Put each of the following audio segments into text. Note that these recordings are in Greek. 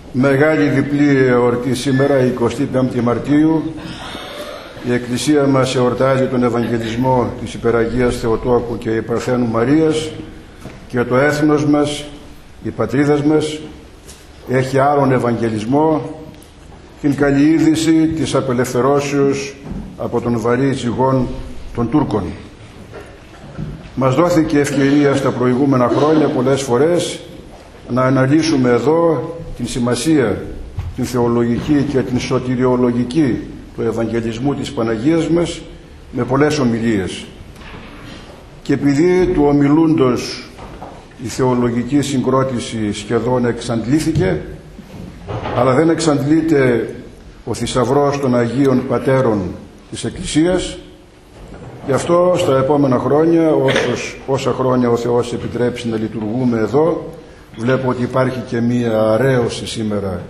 Μεγάλη διπλή εορτή σήμερα, 25η Μαρτίου. Η Εκκλησία μας εορτάζει τον Ευαγγελισμό της Υπεραγίας Θεοτόκου και η Παρθένου Μαρίας, και το έθνος μας, οι πατρίδες μας, έχει άλλον Ευαγγελισμό, την καλή είδηση της απελευθερώσεως από τον βαρύ ζυγόν των Τούρκων. Μας δόθηκε ευκαιρία στα προηγούμενα χρόνια πολλές φορές να αναλύσουμε εδώ την σημασία, την θεολογική και την σωτηριολογική του Ευαγγελισμού της Παναγίας μας με πολλές ομιλίες. Και επειδή του ομιλούντος η θεολογική συγκρότηση σχεδόν εξαντλήθηκε, αλλά δεν εξαντλείται ο θησαυρός των Αγίων Πατέρων της Εκκλησίας, γι' αυτό στα επόμενα χρόνια, όσα χρόνια ο Θεός επιτρέψει να λειτουργούμε εδώ, βλέπω ότι υπάρχει και μία αρέωση σήμερα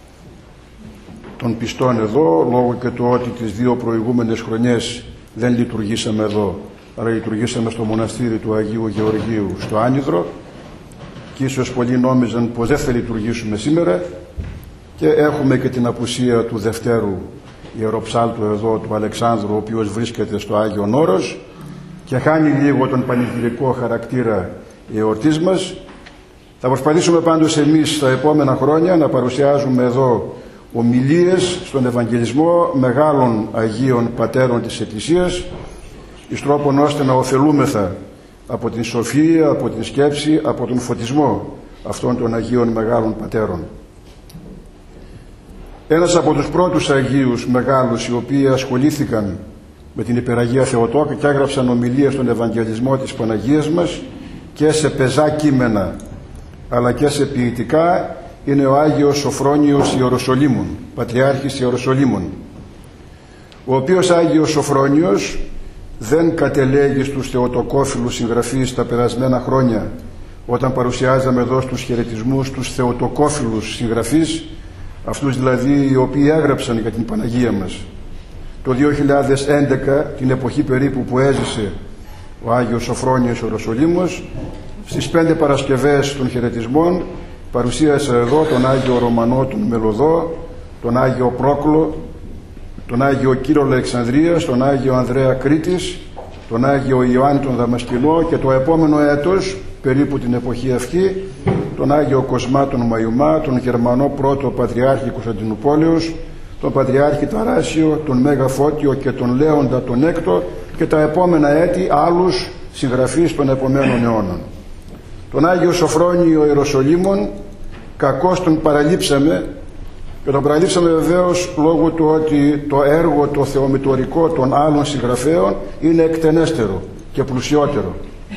των πιστών εδώ, λόγω και του ότι τις δύο προηγούμενες χρονιές δεν λειτουργήσαμε εδώ, αλλά λειτουργήσαμε στο μοναστήρι του Αγίου Γεωργίου στο Άνυδρο, και ίσως πολλοί νόμιζαν πως δεν θα λειτουργήσουμε σήμερα, και έχουμε και την απουσία του Δευτέρου Ιεροψάλτου εδώ, του Αλεξάνδρου, ο οποίος βρίσκεται στο Άγιον Όρος και χάνει λίγο τον πανηγυρικό χαρακτήρα η εορτής μας. Θα προσπαθήσουμε πάντως εμείς τα επόμενα χρόνια να παρουσιάζουμε εδώ ομιλίες στον Ευαγγελισμό μεγάλων Αγίων Πατέρων της Εκκλησίας, εις τρόπον ώστε να ωφελούμεθα από την σοφία, από την σκέψη, από τον φωτισμό αυτών των Αγίων Μεγάλων Πατέρων. Ένας από τους πρώτους Αγίους μεγάλους οι οποίοι ασχολήθηκαν με την Υπεραγία Θεοτόκου και έγραψαν ομιλίες στον Ευαγγελισμό της Παναγίας μας και σε πεζά κείμενα αλλά και σε ποιητικά, είναι ο Άγιος Σωφρόνιος Ιεροσολύμων, Πατριάρχης Ιεροσολύμων, ο οποίος Άγιος Σωφρόνιος δεν κατελέγει στους θεοτοκόφιλους συγγραφείς τα περασμένα χρόνια, όταν παρουσιάζαμε εδώ στους χαιρετισμούς τους θεοτοκόφιλους συγγραφείς, αυτούς δηλαδή οι οποίοι έγραψαν για την Παναγία μας. Το 2011, την εποχή περίπου που έζησε ο Άγιος Σωφρόνιος Ιεροσολύμος, στις 5 Παρασκευές των χαιρετισμών παρουσίασα εδώ τον Άγιο Ρωμανό τον Μελωδό, τον Άγιο Πρόκλο, τον Άγιο Κύρο Αλεξανδρίας, τον Άγιο Ανδρέα Κρήτης, τον Άγιο Ιωάννη τον Δαμασκηνό, και το επόμενο έτος, περίπου την εποχή αυτή, τον Άγιο Κοσμά τον Μαϊουμά, τον Γερμανό πρώτο Πατριάρχη Κωνσταντινούπολεως, τον Πατριάρχη Ταράσιο, τον Μέγα Φώτιο και τον Λέοντα τον Έκτο, και τα επόμενα έτη άλλους συγγραφείς των επομένων αιώνων. Τον Άγιο Σωφρόνιο Ιεροσολύμων κακώς τον παραλείψαμε, και τον παραλείψαμε βεβαίως λόγω του ότι το έργο το θεομητορικό των άλλων συγγραφέων είναι εκτενέστερο και πλουσιότερο.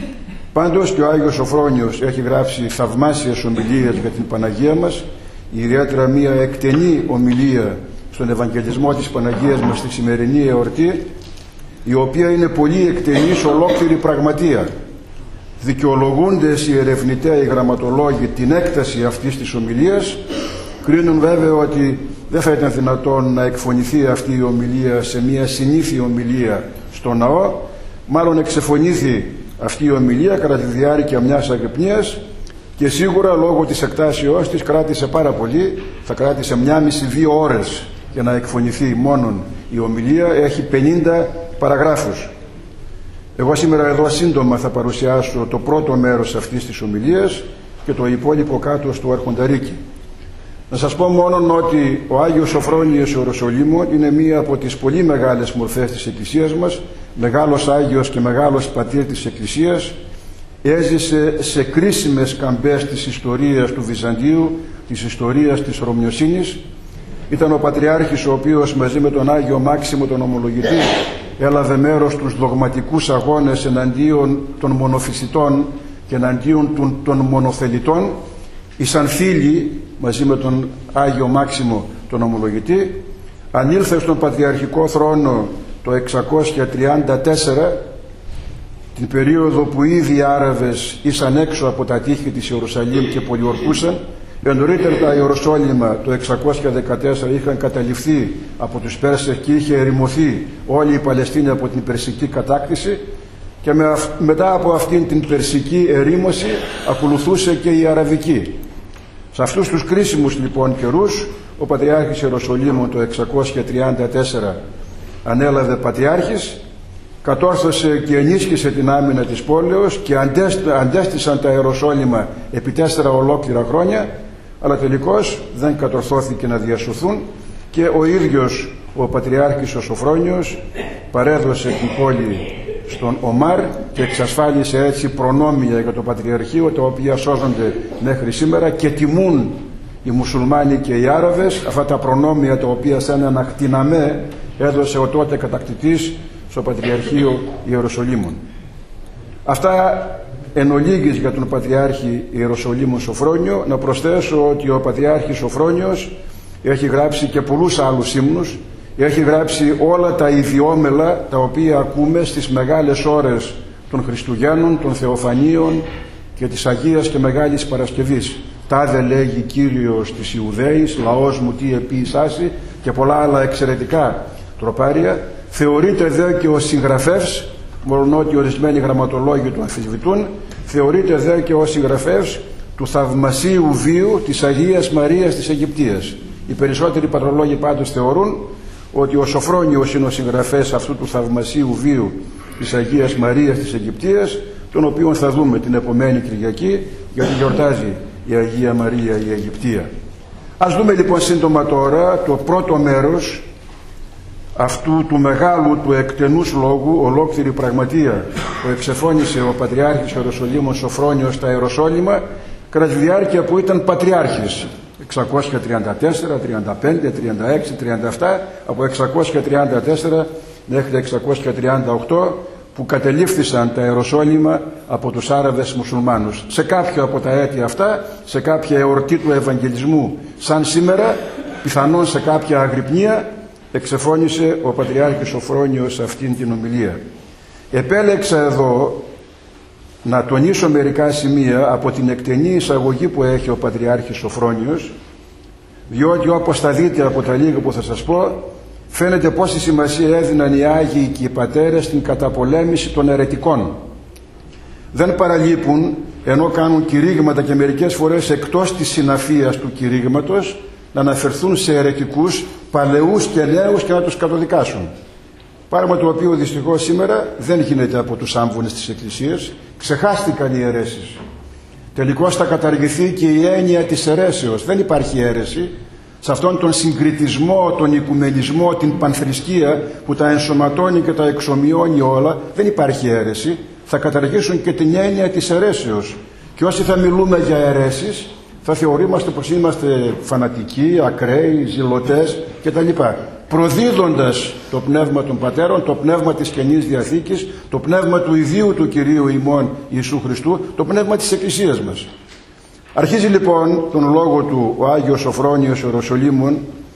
Πάντως και ο Άγιος Σωφρόνιος έχει γράψει θαυμάσιες ομιλίες για την Παναγία μας, ιδιαίτερα μία εκτενή ομιλία στον Ευαγγελισμό της Παναγίας μας στη σημερινή εορτή, η οποία είναι πολύ εκτενή σε ολόκληρη πραγματεία. Δικαιολογούντες οι ερευνητές, οι γραμματολόγοι, την έκταση αυτής της ομιλίας, κρίνουν βέβαια ότι δεν θα ήταν δυνατόν να εκφωνηθεί αυτή η ομιλία σε μια συνήθεια ομιλία στο ναό. Μάλλον εξεφωνήθη αυτή η ομιλία κατά τη διάρκεια μιας αγρυπνίας, και σίγουρα λόγω της εκτάσεώς της κράτησε πάρα πολύ, θα κράτησε 1,5-2 ώρες για να εκφωνηθεί μόνον η ομιλία. Έχει 50 παραγράφους. Εγώ σήμερα εδώ σύντομα θα παρουσιάσω το πρώτο μέρος αυτής της ομιλίας και το υπόλοιπο κάτω στο αρχονταρίκι. Να σας πω μόνο ότι ο Άγιος Σωφρόνιος Ιεροσολύμων είναι μία από τις πολύ μεγάλες μορφές της Εκκλησίας μας, μεγάλος Άγιος και μεγάλος πατήρ της Εκκλησίας. Έζησε σε κρίσιμες καμπές της ιστορίας του Βυζαντίου, της ιστορίας της Ρωμιοσύνης. Ήταν ο Πατριάρχης ο οποίος μαζί με τον Άγιο Μάξιμο τον Ομολογητή έλαβε μέρος στους δογματικούς αγώνες εναντίον των μονοφυσιτών και εναντίον των μονοθελητών. Ήσαν φίλοι μαζί με τον Άγιο Μάξιμο τον Ομολογητή. Ανήλθε στον Πατριαρχικό θρόνο το 634, την περίοδο που ήδη οι Άραβες ήσαν έξω από τα τείχη της Ιερουσαλήμ και πολιορκούσαν. Νωρίτερα τα Ιεροσόλυμα το 614 είχαν καταληφθεί από τους Πέρσες και είχε ερημωθεί όλη η Παλαιστίνη από την περσική κατάκτηση, και μετά από αυτήν την περσική ερήμωση ακολουθούσε και η αραβική. Σε αυτούς τους κρίσιμους λοιπόν καιρούς, ο Πατριάρχης Ιεροσολύμων το 634 ανέλαβε πατριάρχης, κατόρθωσε και ενίσχυσε την άμυνα της πόλεως και αντέστησαν τα Ιεροσόλυμα επί 4 ολόκληρα χρόνια, αλλά τελικώς δεν κατορθώθηκε να διασωθούν και ο ίδιος ο Πατριάρχης ο Σοφρόνιος παρέδωσε την πόλη στον Ομάρ και εξασφάλισε έτσι προνόμια για το Πατριαρχείο, τα οποία σώζονται μέχρι σήμερα και τιμούν οι μουσουλμάνοι και οι Άραβες αυτά τα προνόμια, τα οποία σαν ένα κτηναμέ έδωσε ο τότε κατακτητής στο Πατριαρχείο Ιεροσολύμων. Αυτά εν ολίγης για τον Πατριάρχη Ιεροσολύμων Σοφρόνιο. Να προσθέσω ότι ο Πατριάρχης Σοφρόνιος έχει γράψει και πολλούς άλλους ύμνους, έχει γράψει όλα τα ιδιόμελα τα οποία ακούμε στις μεγάλες ώρες των Χριστουγέννων, των Θεοφανίων και της Αγίας και Μεγάλης Παρασκευής. Τάδε λέγει Κύριος της Ιουδαίης, λαός μου τι επίησάσι, και πολλά άλλα εξαιρετικά τροπάρια. Θεωρείται δε και ο συγγραφεύς, μόλον ότι ορισμένοι γραμματολόγοι του αμφισβητούν, θεωρείται δε και ο συγγραφεύς του θαυμασίου βίου της Αγίας Μαρίας της Αιγυπτίας. Οι περισσότεροι πατρολόγοι πάντως θεωρούν ότι ο Σοφρόνιος είναι ο συγγραφέας αυτού του θαυμασίου βίου της Αγίας Μαρίας της Αιγυπτίας, τον οποίον θα δούμε την επομένη Κυριακή, γιατί γιορτάζει η Αγία Μαρία η Αιγυπτία. Ας δούμε λοιπόν σύντομα τώρα το πρώτο μέρος αυτού του μεγάλου, του εκτενούς λόγου, ολόκληρη πραγματεία που εξεφώνησε ο Πατριάρχης Ιεροσολύμων Σοφρόνιος στα Ιεροσόλυμα κατά τη διάρκεια που ήταν πατριάρχης, 634, 35, 36, 37, από 634 μέχρι 638, που κατελήφθησαν τα Ιεροσόλυμα από τους Άραβες μουσουλμάνους. Σε κάποιο από τα έτη αυτά, σε κάποια εορτή του Ευαγγελισμού σαν σήμερα, πιθανόν σε κάποια αγρυπνία, εξεφώνησε ο Πατριάρχης Σοφρόνιος αυτήν την ομιλία. Επέλεξα εδώ να τονίσω μερικά σημεία από την εκτενή εισαγωγή που έχει ο Πατριάρχης Σοφρόνιος, διότι όπως θα δείτε από τα λίγα που θα σας πω, φαίνεται πόση σημασία έδιναν οι Άγιοι και οι Πατέρες στην καταπολέμηση των αιρετικών. Δεν παραλείπουν, ενώ κάνουν κηρύγματα και μερικές φορές εκτός της συναφίας του κηρύγματος, να αναφερθούν σε αιρετικούς, παλαιούς και νέους και να τους κατοδικάσουν. Πράγμα το οποίο δυστυχώς σήμερα δεν γίνεται από τους άμβονες της Εκκλησίας. Ξεχάστηκαν οι αιρέσεις. Τελικώς θα καταργηθεί και η έννοια της αιρέσεως. Δεν υπάρχει αίρεση. Σε αυτόν τον συγκριτισμό, τον οικουμενισμό, την πανθρησκεία που τα ενσωματώνει και τα εξομοιώνει όλα, δεν υπάρχει αίρεση. Θα καταργήσουν και την έννοια της αιρέσεως. Και όσοι θα μιλούμε για αιρέσεις, θα θεωρούμαστε πως είμαστε φανατικοί, ακραίοι, ζηλωτές κτλ. Προδίδοντας το πνεύμα των Πατέρων, το πνεύμα της Καινής Διαθήκης, το πνεύμα του ιδίου του Κυρίου ημών Ιησού Χριστού, το πνεύμα της Εκκλησίας μας. Αρχίζει λοιπόν τον λόγο του ο Άγιος Σοφρόνιος Ιεροσολύμων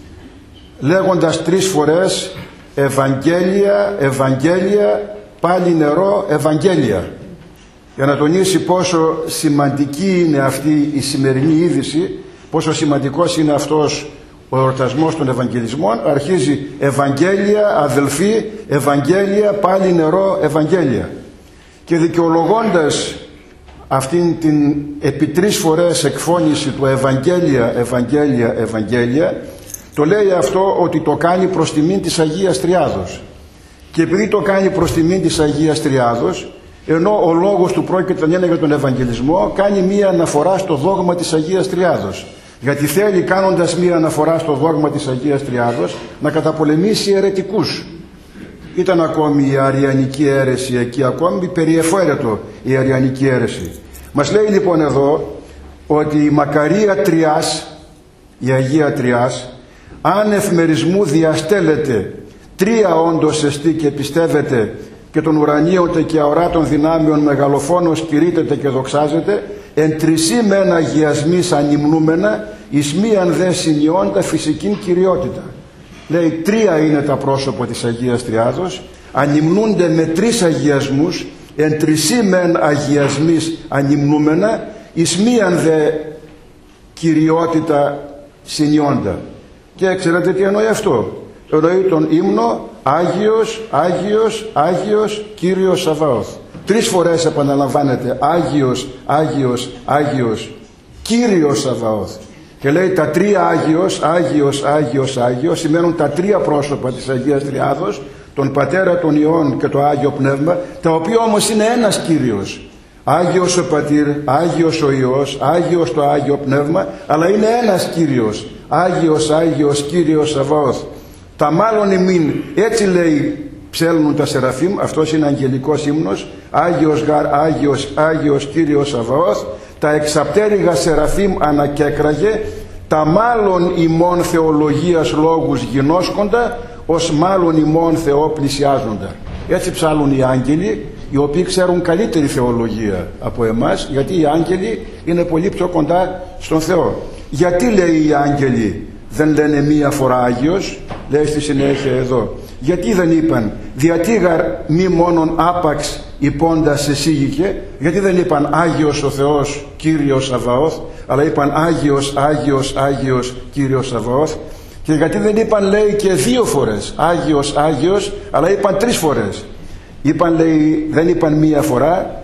λέγοντας 3 φορές Ευαγγέλια, Ευαγγέλια, πάλι νερό, Ευαγγέλια, για να τονίσει πόσο σημαντική είναι αυτή η σημερινή είδηση, πόσο σημαντικός είναι αυτός ο εορτασμός των Ευαγγελισμών. Αρχίζει Ευαγγέλια, αδελφοί, Ευαγγέλια, πάλι νερό, Ευαγγέλια. Και δικαιολογώντας αυτήν την επί 3 φορές εκφώνηση του Ευαγγέλια, Ευαγγέλια, Ευαγγέλια, το λέει αυτό ότι το κάνει προς τιμήν της Αγίας Τριάδος. Και επειδή το κάνει προς τιμήν της Αγίας Τριάδος, ενώ ο λόγος του πρόκειται να είναι για τον Ευαγγελισμό, κάνει μία αναφορά στο δόγμα της Αγίας Τριάδος. Γιατί θέλει, κάνοντας μία αναφορά στο δόγμα της Αγίας Τριάδος, να καταπολεμήσει αιρετικούς. Ήταν ακόμη η αριανική αίρεση εκεί, ακόμη περιεφέρετο η αριανική αίρεση. Μας λέει λοιπόν εδώ ότι η μακαρία Τριάς, η Αγία Τριάς, αν εφημερισμού διαστέλλεται 3 όντως εστί και πιστεύετε, και των ουρανίωτε και αοράτων δυνάμεων μεγαλοφόνος κηρύτεται και δοξάζεται, εν 3 μεν αγιασμής ανυμνούμενα, εις μίαν δε συνειώντα φυσικήν κυριότητα. Λέει 3 είναι τα πρόσωπα της Αγίας Τριάδος, ανυμνούνται με 3 αγιασμούς, εν 3 μεν αγιασμής ανυμνούμενα, εις μίαν δε κυριότητα συνειώντα. Και ξέρετε τι εννοεί αυτό? Εννοεί τον ύμνο Άγιος, Άγιος, Άγιος, Κύριος Σαβαώθ. 3 φορές επαναλαμβάνεται Άγιος, Άγιος, Άγιος, Κύριος Σαβαώθ. Και λέει τα τρία Άγιος, Άγιος, Άγιος, Άγιος, σημαίνουν τα τρία πρόσωπα της Αγίας Τριάδος, τον Πατέρα, τον Υιόν και το Άγιο Πνεύμα, τα οποία όμως είναι ένας Κύριος. Άγιος ο Πατήρ, Άγιος ο Υιός, Άγιος το Άγιο Πνεύμα, αλλά είναι ένας Κύριος. Άγιος, Άγιος, Κύριος Σαβαώθ. Τα μάλλον ημίν, έτσι λέει, ψέλνουν τα Σεραφείμ, αυτός είναι αγγελικός ύμνος. Άγιος γαρ, Άγιος, Άγιος Κύριος Σαβαώθ. Τα εξαπτέρυγα Σεραφείμ ανακέκραγε, τα μάλλον ημών θεολογίας λόγους γινώσκοντα, ως μάλλον ημών Θεό πλησιάζοντα. Έτσι ψάλουν οι άγγελοι, οι οποίοι ξέρουν καλύτερη θεολογία από εμάς, γιατί οι άγγελοι είναι πολύ πιο κοντά στον Θεό. Γιατί λέει οι άγγελοι δεν λένε μία φορά Άγιος, λέει στη συνέχεια εδώ. Γιατί δεν είπαν διατίγαρ μη μόνον άπαξ υπώντας εσύγηκε, γιατί δεν είπαν Άγιος ο Θεός Κύριος Σαβαώθ, αλλά είπαν Άγιος, Άγιος, Άγιος Κύριος Σαβαώθ. Και γιατί δεν είπαν, λέει, και δύο φορές Άγιος, Άγιος, αλλά είπαν τρεις φορές. Είπαν, λέει, δεν είπαν μία φορά,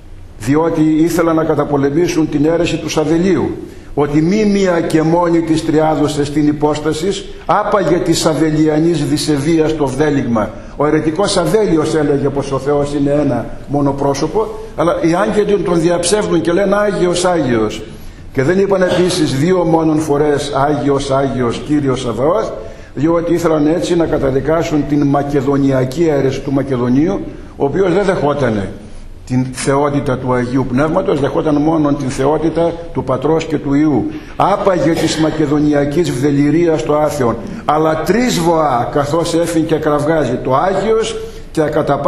διότι ήθελαν να καταπολεμήσουν την αίρεση του Σαβελίου, ότι μη μία και μόνη της Τριάδος εστίν υπόστασης, άπαγε της Σαβελιανής δισεβίας το βδέλιγμα. Ο αιρετικός Σαβέλιος έλεγε πως ο Θεός είναι ένα μόνο πρόσωπο, αλλά οι άγγελοι τον διαψεύδουν και λένε Άγιος, Άγιος. Και δεν είπαν επίσης δύο μόνον φορές Άγιος, Άγιος, Κύριος Σαβαώθ, διότι ήθελαν έτσι να καταδικάσουν την μακεδονιακή αίρεση του Μακεδονίου, ο οποίος δεν δεχότανε την θεότητα του Αγίου Πνεύματος, δεχόταν μόνο την θεότητα του Πατρός και του Υιού. Άπαγε της μακεδονιακής βδεληρίας το άθεον, αλλά τρεις βοά καθώς έφυγε και κραυγάζει το Άγιος, και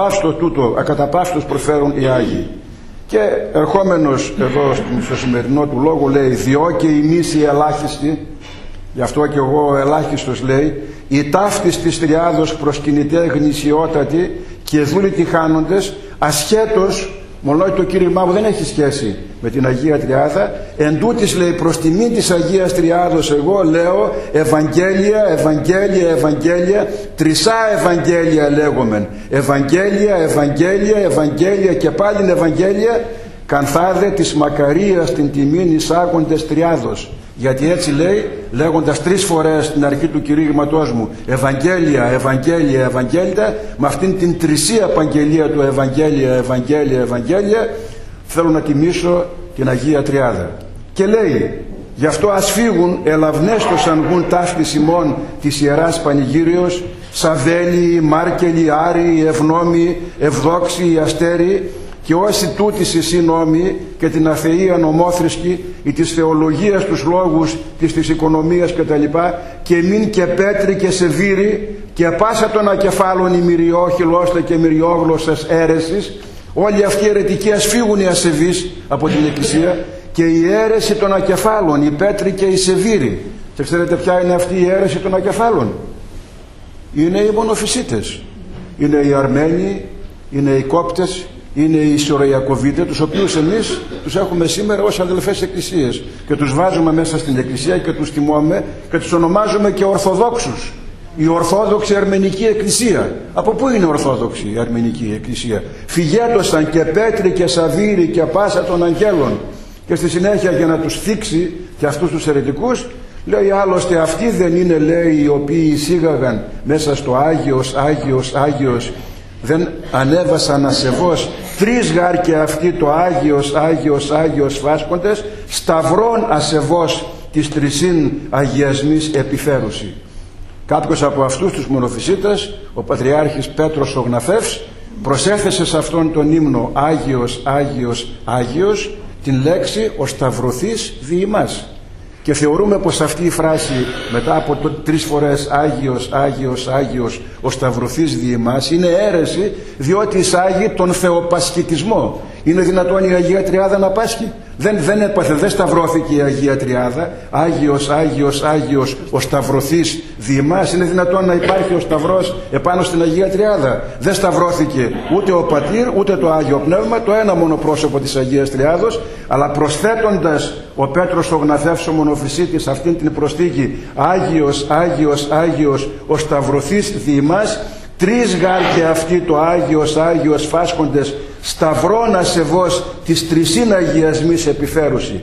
ακαταπαύστος προφέρουν οι Άγιοι. Και ερχόμενος εδώ στο σημερινό του λόγο λέει διό και ημείς οι ελάχιστοι, γι' αυτό και εγώ ελάχιστος λέει, οι ταύτης της Τριάδος προσκυνητέ γνησιότατοι και δούλοι χάνοντες, ασχέτως, μολόι το κήρυγμά μου δεν έχει σχέση με την Αγία Τριάδα, εν τούτης λέει προς τιμήν της Αγίας Τριάδος εγώ λέω Ευαγγέλια, Ευαγγέλια, Ευαγγέλια, τρισά Ευαγγέλια λέγομεν, Ευαγγέλια, Ευαγγέλια, Ευαγγέλια και πάλιν Ευαγγέλια, κανθάδε της μακαρίας την τιμήν εισάγοντες Τριάδος. Γιατί έτσι λέει, λέγοντας τρεις φορές στην αρχή του κηρύγματός μου Ευαγγέλια, Ευαγγέλια, Ευαγγέλια, με αυτήν την τρισή απαγγελία του Ευαγγέλια, Ευαγγέλια, Ευαγγέλια, θέλω να τιμήσω την Αγία Τριάδα. Και λέει, γι' αυτό ας φύγουν ελαυνέστος αν βγουν ταύτης ημών της Ιεράς Πανηγύριος, Σαβέλοι, Μάρκελοι, Άριοι, Ευνόμοι, Ευδόξοι, Αστέροι, και όσοι τούτης εσύ νόμοι και την αθεία νομόθρησκη ή της θεολογίας τους λόγους της οικονομίας κτλ. Και μην και πέτρι και σεβήρι και πάσα των ακεφάλων οι μυριόχυλώστε και μυριόγλωσσες αίρεσης, όλοι αυτοί οι αιρετικοί ας φύγουν οι ασεβείς από την Εκκλησία, και η αίρεση των ακεφάλων, η πέτρι και η σεβήρι. Και ξέρετε ποια είναι αυτή η αίρεση των ακεφάλων? Είναι οι μονοφυσίτες, είναι οι Αρμένοι, είναι οι Κόπτες, είναι οι Σιωριακοβίτες, τους οποίους εμείς τους έχουμε σήμερα ως αδελφές εκκλησίες και τους βάζουμε μέσα στην Εκκλησία και τους τιμούμε και τους ονομάζουμε και Ορθοδόξους. Η Ορθόδοξη Αρμενική Εκκλησία. Από πού είναι Ορθόδοξη η Αρμενική Εκκλησία? Φυγέτωσαν και πέτρι και σαβύρι και πάσα των αγγέλων. Και στη συνέχεια, για να τους θίξει και αυτούς τους αιρετικούς, λέει άλλωστε αυτοί δεν είναι, λέει, οι οποίοι εισήγαγαν μέσα στο Άγιος, Άγιος, Άγιος, δεν ανέβασαν ασεβώς τρεις γάρ και αυτοί το Άγιος, Άγιος, Άγιος φάσκοντες, σταυρών ασεβώς της τρισήν αγιασμής επιφέρουση. Κάποιος από αυτούς τους μονοφυσίτες, ο Πατριάρχης Πέτρος ο Γναθεύς, προσέθεσε σε αυτόν τον ύμνο Άγιος, Άγιος, Άγιος την λέξη ο σταυρωθής δι' ημάς. Και θεωρούμε πως αυτή η φράση μετά από τρεις φορές Άγιος, Άγιος, Άγιος ο σταυρωθής δι' ημάς είναι αίρεση, διότι εισάγει τον θεοπασχητισμό. Είναι δυνατόν η Αγία Τριάδα να πάσχει? Δεν σταυρώθηκε η Αγία Τριάδα. Άγιος, Άγιος, Άγιος ο σταυρωθής δι' ημάς. Είναι δυνατόν να υπάρχει ο σταυρός επάνω στην Αγία Τριάδα? Δεν σταυρώθηκε ούτε ο Πατήρ ούτε το Άγιο Πνεύμα, το ένα μόνο πρόσωπο της Αγίας Τριάδος, αλλά προσθέτοντας ο Πέτρος ο Γναθεύς ο μονοφυσίτης αυτήν την προσθήκη Άγιος, Άγιος, Άγιος ο σταυρωθής δι' ημάς, τρεις γάρ και αυτοί το Άγιος, Άγιος φάσκοντες σταυρών ασεβώς της τρισήν αγιασμής επιφέρουση.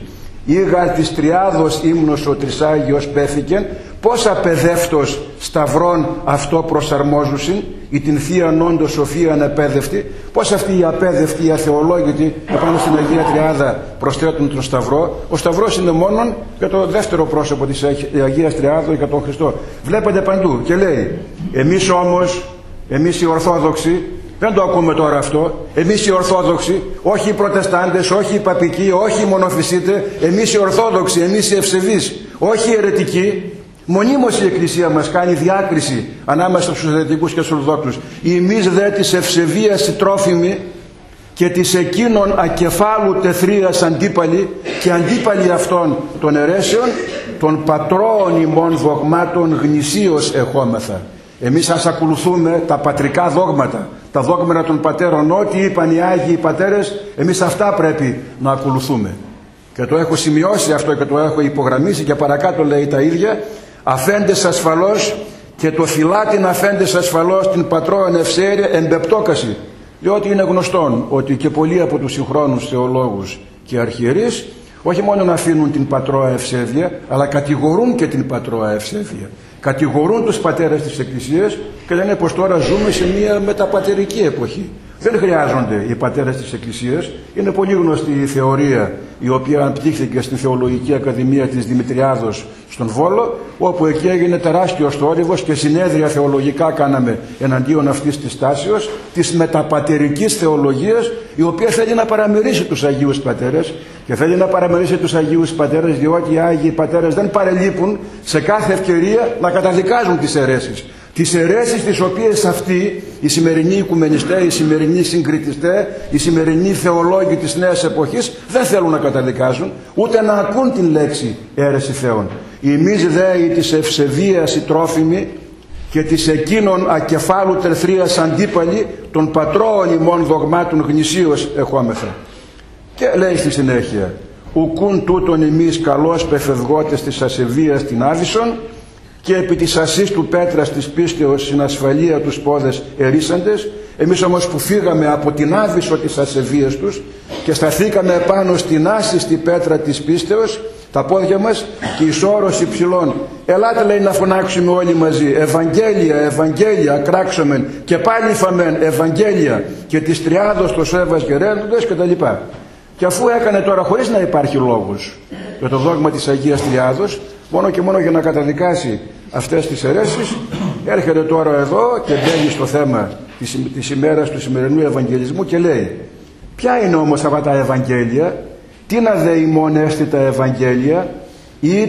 Ήγα της Τριάδος ύμνος ο Τρισάγιος πέθηκεν, πώς απεδεύτος σταυρών αυτό προσαρμόζουσιν, ή την Θείαν όντως σοφίαν απέδευτη, πώς αυτοί οι απέδευτοι, οι αθεολόγητοι επάνω στην Αγία Τριάδα προσθέτουν τον σταυρό. Ο σταυρός είναι μόνον για το δεύτερο πρόσωπο της Αγίας Τριάδος, για τον Χριστό. Βλέπετε παντού και λέει, εμείς όμως, εμείς οι Ορθόδοξοι, δεν το ακούμε τώρα αυτό, εμείς οι Ορθόδοξοι, όχι οι Προτεστάντες, όχι οι Παπικοί, όχι οι Μονοφυσίτες, εμείς οι Ορθόδοξοι, εμείς οι Ευσεβείς, όχι οι αιρετικοί. Μονίμως η Εκκλησία μας κάνει διάκριση ανάμεσα στους αιρετικούς και στους Ορθόδοξους. Ημείς δε της ευσεβίας η τρόφιμη και της εκείνων ακεφάλου τεθρίας αντίπαλοι, και αντίπαλοι αυτών των αιρέσεων, των πατρών ημών δογμάτων γνησίως εχόμεθα. Εμείς ας ακολουθούμε τα πατρικά δόγματα, τα δόγματα των πατέρων, ό,τι είπαν οι Άγιοι Πατέρες, εμείς αυτά πρέπει να ακολουθούμε. Και το έχω σημειώσει αυτό και το έχω υπογραμμίσει, και παρακάτω λέει τα ίδια, αφέντες ασφαλώς και το φυλάτην αφέντες ασφαλώς την πατρόαν ευσέρεια εμπεπτόκαση. Διότι είναι γνωστόν ότι και πολλοί από τους συγχρόνους θεολόγους και αρχιερείς όχι μόνο να αφήνουν την πατρόα ευσέβεια, αλλά κατηγορούν και την πατρόα ευσέβεια. Κατηγορούν τους πατέρες της Εκκλησίας και λένε πως τώρα ζούμε σε μια μεταπατερική εποχή. Δεν χρειάζονται οι πατέρες της Εκκλησίας. Είναι πολύ γνωστή η θεωρία η οποία αναπτύχθηκε στην Θεολογική Ακαδημία της Δημητριάδος στον Βόλο, όπου εκεί έγινε τεράστιος θόρυβος και συνέδρια θεολογικά κάναμε εναντίον αυτής της τάσεως, της μεταπατερικής θεολογίας, η οποία θέλει να παραμερίσει τους Αγίους Πατέρες, και θέλει να παραμερίσει τους Αγίους Πατέρες διότι οι Άγιοι Πατέρες δεν παρελείπουν σε κάθε ευκαιρία να καταδικάζουν τις αιρέσεις. Τις αιρέσεις τις οποίες αυτοί οι σημερινοί οικουμενιστές, οι σημερινοί συγκριτιστές, οι σημερινοί θεολόγοι της νέας εποχής δεν θέλουν να καταδικάζουν, ούτε να ακούν την λέξη αίρεση Θεών. Ημείς δε της ευσεβίας η τρόφιμη και της εκείνων ακεφάλου τερθρίας αντίπαλοι των πατρών ημών δογμάτων γνησίως εχόμεθα. Και λέει στη συνέχεια, ουκούν τούτον εμείς καλώς πεφευγότες της ασεβίας την άδυσον, και επί της ασής του πέτρας της πίστεως στην ασφαλεία τους πόδες ερίσαντες. Εμείς όμως που φύγαμε από την άβυσσο της ασεβίας τους και σταθήκαμε επάνω στην άσυστη πέτρα της πίστεως, τα πόδια μας και εις όρος υψηλών, ελάτε λέει να φωνάξουμε όλοι μαζί, Ευαγγέλια, Ευαγγέλια, ακράξομεν, και πάλι φαμέν Ευαγγέλια και της Τριάδος το Σέβας γερέντοντες κτλ. Και αφού έκανε τώρα, χωρίς να υπάρχει λόγος για το δόγμα της Αγίας Τριάδος, μόνο και μόνο για να καταδικάσει αυτές τις αιρέσεις, έρχεται τώρα εδώ και μπαίνει στο θέμα της ημέρας του σημερινού Ευαγγελισμού και λέει, ποια είναι όμως αυτά τα Ευαγγέλια, τι να δε ημών έστι τα Ευαγγέλια, ή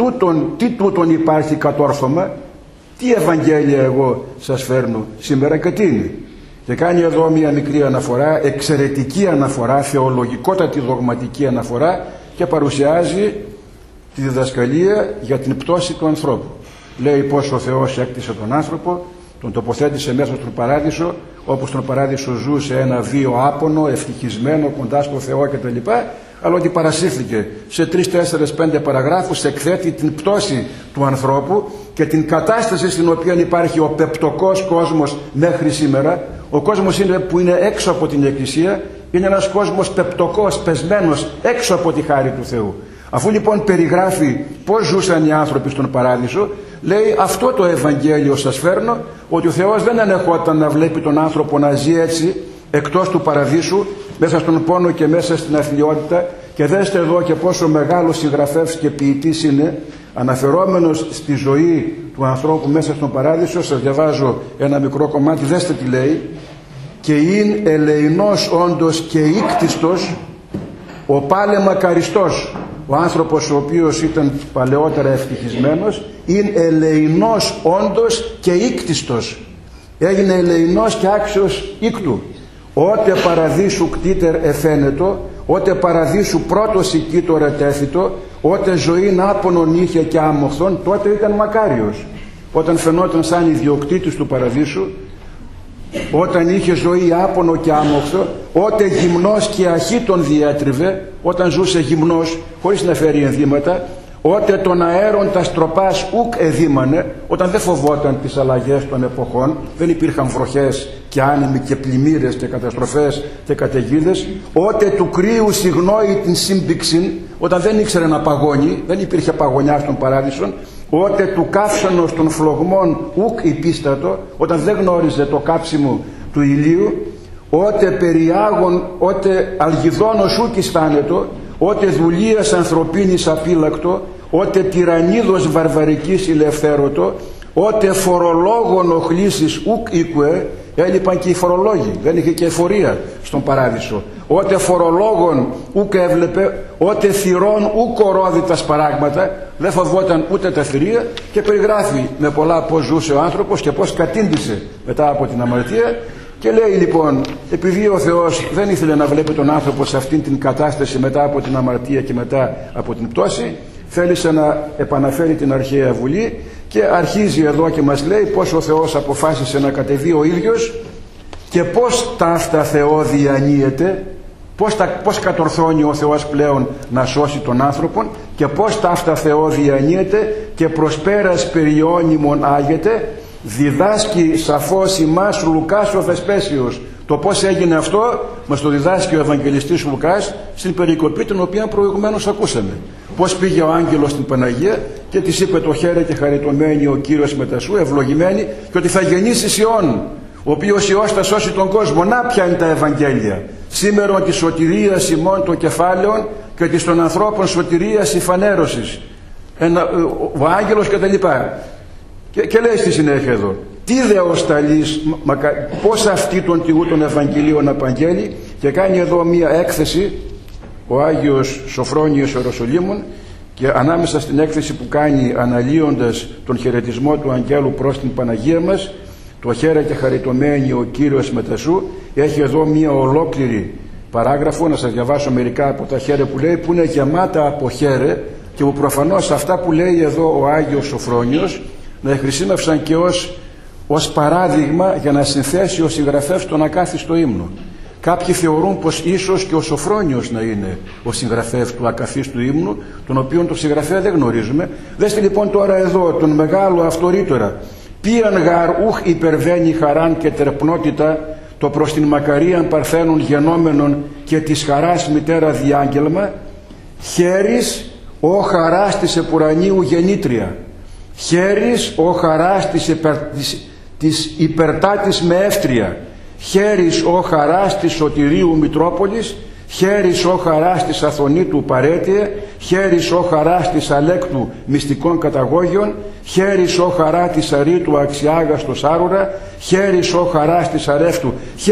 τι τούτον υπάρχει κατόρθωμα, τι Ευαγγέλια εγώ σας φέρνω σήμερα και τι είναι. Και κάνει εδώ μια μικρή αναφορά, εξαιρετική αναφορά, θεολογικότατη δογματική αναφορά, και παρουσιάζει τη διδασκαλία για την πτώση του ανθρώπου. Λέει πως ο Θεός έκτισε τον άνθρωπο, τον τοποθέτησε μέσα στον παράδεισο, όπου στον παράδεισο ζούσε ένα βίο άπονο, ευτυχισμένο, κοντά στο Θεό κτλ. Αλλά ότι παρασύρθηκε σε 3, 4, 5 παραγράφους, εκθέτει την πτώση του ανθρώπου και την κατάσταση στην οποία υπάρχει ο πεπτοκός κόσμος μέχρι σήμερα. Ο κόσμος που είναι έξω από την Εκκλησία είναι ένας κόσμος πεπτοκός, πεσμένος έξω από τη χάρη του Θεού. Αφού λοιπόν περιγράφει πώς ζούσαν οι άνθρωποι στον παράδεισο, λέει αυτό το Ευαγγέλιο σας φέρνω, ότι ο Θεός δεν ανεχόταν να βλέπει τον άνθρωπο να ζει έτσι εκτός του παραδείσου, μέσα στον πόνο και μέσα στην αθλιότητα. Και δέστε εδώ και πόσο μεγάλος συγγραφεύς και ποιητής είναι, αναφερόμενος στη ζωή του ανθρώπου μέσα στον παράδεισο. Σας διαβάζω ένα μικρό κομμάτι, δέστε τι λέει. Και ειν ελεηνός όντως και ήκτιστος ο πάλε μακαριστός. Ο άνθρωπος ο οποίος ήταν παλαιότερα ευτυχισμένος είναι ελεηνός όντως και ήκτιστος. Έγινε ελεηνός και άξιος ήκτου. Ότε παραδείσου κτίτερ εφαίνετο, ότε παραδείσου πρώτος οικίτορ ετέθητο, ότε ζωήν άπονον είχε και άμοχθον, τότε ήταν μακάριος. Όταν φαινόταν σαν ιδιοκτήτης του παραδείσου, όταν είχε ζωή άπονο και άμοχθο, ότε γυμνός και αχή τον διέτριβε, όταν ζούσε γυμνός χωρίς να φέρει ενδύματα, ότε των αέρων τα στροπάς ουκ εδήμανε, όταν δεν φοβόταν τις αλλαγές των εποχών, δεν υπήρχαν βροχές και άνεμοι και πλημμύρες και καταστροφές και καταιγίδες, ότε του κρύου συγνώει την σύμπηξην, όταν δεν ήξερε να παγώνει, δεν υπήρχε παγωνιά στον παράδεισο, ότε του καύσωνος των φλογμών ουκ υπίστατο, όταν δεν γνώριζε το κάψιμο του ηλίου, ότε περιάγων, ότε αλγιδόνος ουκ αισθάνετο, ότε δουλείας ανθρωπίνης απίλακτο, ότε τυραννίδος βαρβαρικής ηλευθέρωτο, ότε φορολόγων οχλήσεις ουκ οίκουε, έλειπαν και οι φορολόγοι, δεν είχε και εφορία στον παράδεισο. Ότε φορολόγων ουκ έβλεπε, ότε θυρών ουκ ορόδητα σπαράγματα, δεν φοβόταν ούτε τα θηρία, και περιγράφει με πολλά πώς ζούσε ο άνθρωπος και πώς κατήντησε μετά από την αμαρτία. Και λέει λοιπόν, επειδή ο Θεός δεν ήθελε να βλέπει τον άνθρωπο σε αυτήν την κατάσταση μετά από την αμαρτία και μετά από την πτώση, θέλησε να επαναφέρει την αρχαία βουλή, και αρχίζει εδώ και μας λέει πως ο Θεός αποφάσισε να κατεβεί ο ίδιος και πως ταύτα Θεό διανύεται, πώς κατορθώνει ο Θεός πλέον να σώσει τον άνθρωπο, και πως ταύτα Θεό διανύεται και προσπέρας περιώνυμον άγεται, διδάσκει σαφώς ημάς Λουκάς ο Θεσπέσιος. Το πώς έγινε αυτό μας το διδάσκει ο Ευαγγελιστής Λουκάς στην περικοπή την οποία προηγουμένως ακούσαμε. Πώς πήγε ο άγγελος στην Παναγία και της είπε το χαίρε και χαριτωμένη ο Κύριος μετασού, ευλογημένη, και ότι θα γεννήσει Υιόν, ο οποίος Υιός θα σώσει τον κόσμο. Να ποια είναι τα Ευαγγέλια. Σήμερον τη σωτηρίας ημών των κεφάλαιων και της των ανθρώπων σωτηρίας η φανέρωσης. Ο άγγελος κτλ. Και λέει στη συνέχεια εδώ, τι δεοσταλείς, πώς αυτή των τυγού των Ευαγγελίων απαγγέλει, και κάνει εδώ μία έκθεση ο Άγιος Σοφρόνιος Ιεροσολύμων, και ανάμεσα στην έκθεση που κάνει αναλύοντας τον χαιρετισμό του αγγέλου προς την Παναγία μας, το χαίρε και χαριτωμένη ο Κύριος μετασού, έχει εδώ μία ολόκληρη παράγραφο. Να σας διαβάσω μερικά από τα χαίρε που λέει, που είναι γεμάτα από χαίρε, και που προφανώς αυτά που λέει εδώ ο Άγιος Σοφρόνιος να χρησιμεύσαν και ως παράδειγμα για να συνθέσει ο συγγραφέας τον ακάθιστο ύμνο. Κάποιοι θεωρούν πως ίσως και ο Σοφρόνιος να είναι ο συγγραφέας του ακαθίστου ύμνου, τον οποίον τον συγγραφέα δεν γνωρίζουμε. Δέστε λοιπόν τώρα εδώ τον μεγάλο αυτορίτορα. Ποιαν γαρ ούχ υπερβαίνει χαράν και τερπνότητα, το προς την μακαρίαν παρθένων γενόμενων και της χαράς μητέρα διάγγελμα, χέρις ο χαράς της επουρανίου γεννήτρια, χέρις ο χαράς της υπερτάτης με εύτρια, χέρις ο χαράς της Σωτηρίου Μητρόπολης, χέρις ο χαράς της Αθωνίτου Παρέτειε, χέρις ο χαράς της Αλέκτου μυστικών καταγόγιων, χέρις ο χαρά της Αρήτου Αξιάγαστος Άρουρα, χέρις ο χαράς της Αρεύτου,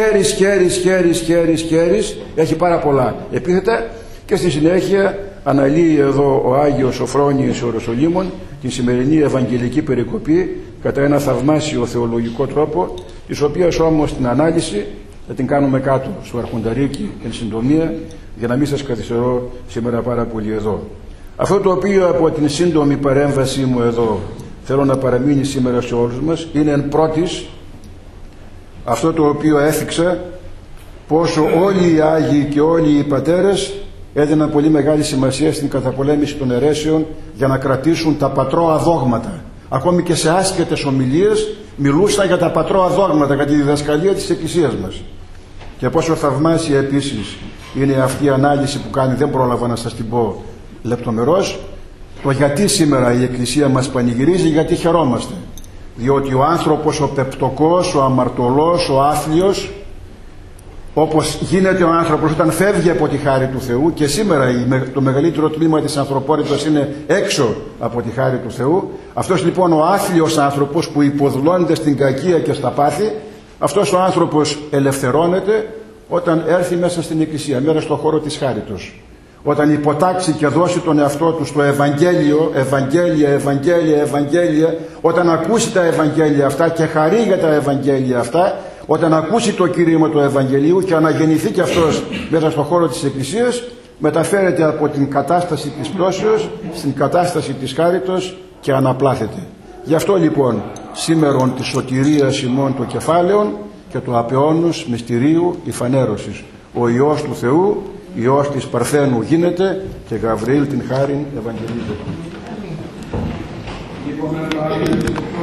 χέρις, έχει πάρα πολλά επίθετα. Και στη συνέχεια αναλύει εδώ ο Άγιος Σοφρόνιος Ιεροσολύμων την σημερινή Ευαγγελική περικοπή κατά ένα θαυμάσιο θεολογικό τρόπο, της οποίας όμως την ανάλυση θα την κάνουμε κάτω στο Αρχονταρίκι εν συντομία, για να μην σας καθυστερώ σήμερα πάρα πολύ εδώ. Αυτό το οποίο από την σύντομη παρέμβασή μου εδώ θέλω να παραμείνει σήμερα σε όλους μας είναι εν πρώτης αυτό το οποίο έθιξα, πόσο όλοι οι Άγιοι και όλοι οι πατέρες έδιναν πολύ μεγάλη σημασία στην καταπολέμηση των αιρέσεων για να κρατήσουν τα πατρώα δόγματα. Ακόμη και σε άσχετες ομιλίες μιλούσαν για τα πατρώα δόγματα, για τη διδασκαλία της Εκκλησίας μας. Και πόσο θαυμάσια επίσης είναι αυτή η ανάλυση που κάνει, δεν πρόλαβα να σας την πω λεπτομερώς, το γιατί σήμερα η Εκκλησία μας πανηγυρίζει, γιατί χαιρόμαστε. Διότι ο άνθρωπος, ο πεπτοκός, ο αμαρτωλός, ο άθλιος, όπως γίνεται ο άνθρωπος όταν φεύγει από τη χάρη του Θεού, και σήμερα το μεγαλύτερο τμήμα της ανθρωπότητας είναι έξω από τη χάρη του Θεού, αυτός λοιπόν ο άθλιος άνθρωπος που υποδουλώνεται στην κακία και στα πάθη, αυτός ο άνθρωπος ελευθερώνεται όταν έρθει μέσα στην Εκκλησία, μέσα στον χώρο της χάριτος. Όταν υποτάξει και δώσει τον εαυτό του στο Ευαγγέλιο, Ευαγγέλια, όταν ακούσει τα Ευαγγέλια αυτά και χαρεί για τα Ευαγγέλια αυτά, όταν ακούσει το κήρυγμα του Ευαγγελίου και αναγεννηθεί και αυτός μέσα στον χώρο της Εκκλησίας, μεταφέρεται από την κατάσταση της πτώσεως στην κατάσταση της χάριτος και αναπλάθεται. Γι' αυτό λοιπόν σήμερον της σωτηρίας ημών των κεφάλαιων και του απεώνους μυστηρίου η φανέρωσης. Ο Υιός του Θεού, Υιός της Παρθένου γίνεται και Γαβριήλ την χάριν ευαγγελίζεται.